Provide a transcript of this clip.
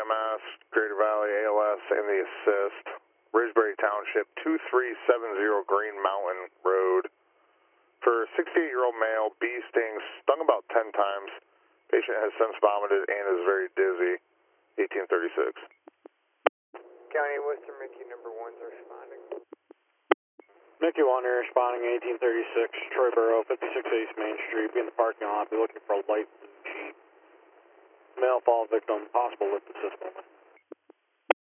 EMS, Greater Valley, ALS, and the assist. Ridgebury Township, 2370 Green Mountain Road. For a 68-year-old male, bee sting, stung about 10 times. Patient has since vomited and is very dizzy. 1836. County Western Mickey number 1's responding. Mickey 1 are responding 1836, Troy Borough, 56 East Main Street. Be in the parking lot, be looking for a light blue Jeep. Male fall victim, possible lift assist moment.